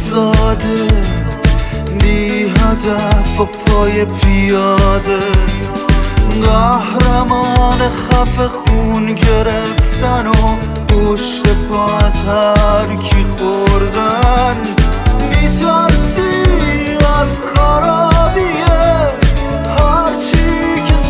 ساده، بی هدف و پای پیاده، قهرمان خفه خون گرفتن و پشت پا از هر کی خوردن. میترسیم از خرابی هرچی که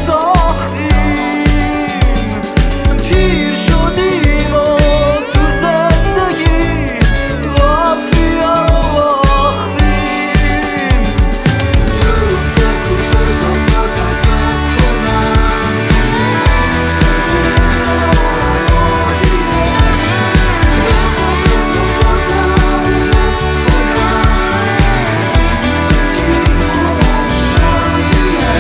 ساختیم، پیر شدیم و تو زندگی قافیه رو باختیم. دروغ بگو بزن بازم فکر کنم، سبونابیه بخوام بزن بازم حس کنم، زندگی پر از شادیه.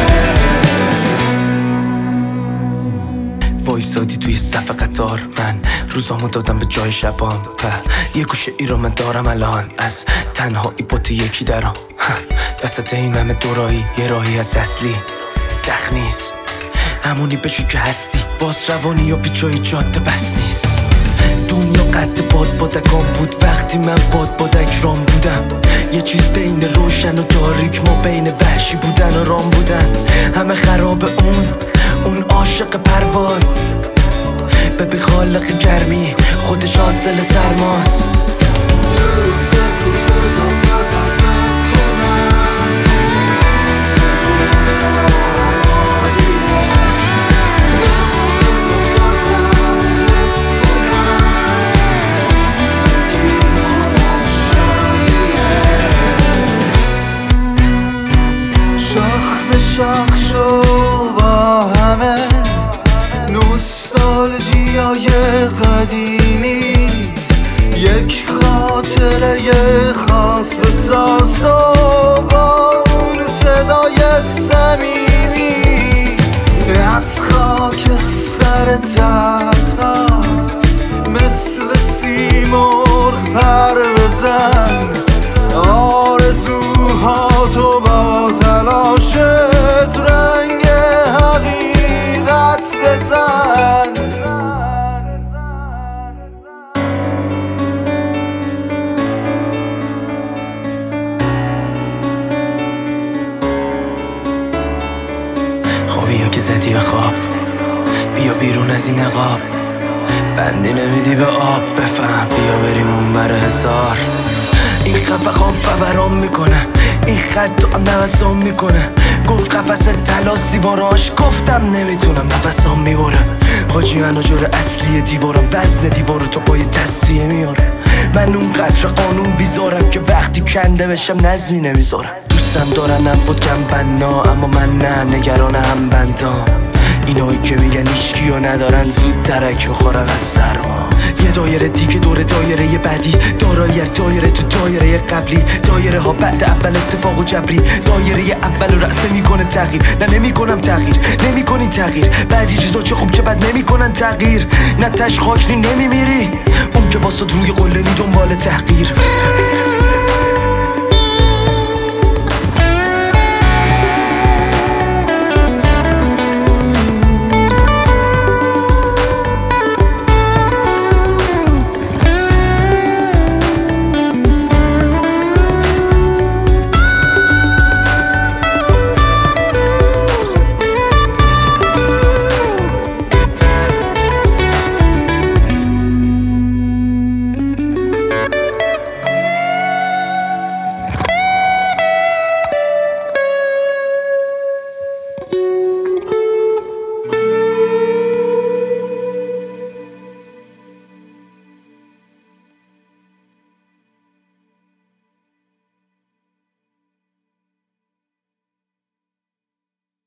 وایسادی توی صف قطار، من روزامو دادم به جای شبام و یه گوشه ای رو من دارم الان، از تنهایی با تو یکی درام. وسط این همه دورایی یه راهی از اصلی سخت نیست، همونی بشو که هستی، واس روانی یا پیچای جاده بس نیست. دنیا قد بادکام بود وقتی من بادک رام بودم، یه چیز بین روشن و تاریک، ما بین وحشی بودن و رام بودن. همه خراب اون عاشق پرواز، ببی خالق گرمی خودش حاصل سرماست. دروغ بگو بزن بازم فکر کنم، سبونابیه بخوام بزن بازم حس کنم، زندگی پر از شادیه. شاخ به شاخ شو با همه نوستالژیای قدیمی، یک خاطره خاص بساز و با اون صدای صمیمی، از خاک سر تزهات مثل سیمرغ پر بزن، آرزوهاتو با تلاشت رنگ حقیقت بزن. خوابی یا که زدی به خواب، بیا بیرون از این عقاب، بندی نمیدی به آب، بفهم بیا بریم اون بر حصار. این خفقان فوران میکنه، این خط تو نفسام میکنه، گفت قفص طلاس دیواراش، گفتم نمیتونم نفسام میبره. حاجی من جور اصلی دیوارم، وزن دیوارو تو پای تصفیه میاره. من اون قدر قانون بیزارم که وقتی کنده بشم نظمی نمیذارم. دوستم دارنم بود کم بنا، اما من نه، نگران هم بندام. اینایی که میگن ایشکیو ندارن زود ترک میخورن از سرما. یه دایره دیگه دور دایره بعدی، دایره تو دایره قبلی، دایره ها بعد اول اتفاق و جبری، دایره اول رو رأسه میکنه تغییر. نه نمیکنم تغییر، نمیکنی تغییر، بعضی چیزا چه خوب چه بد نمیکنن تغییر. نه تش خاک نی نمیمیری، اون که واسه روی قله نی دنبال تحقیر.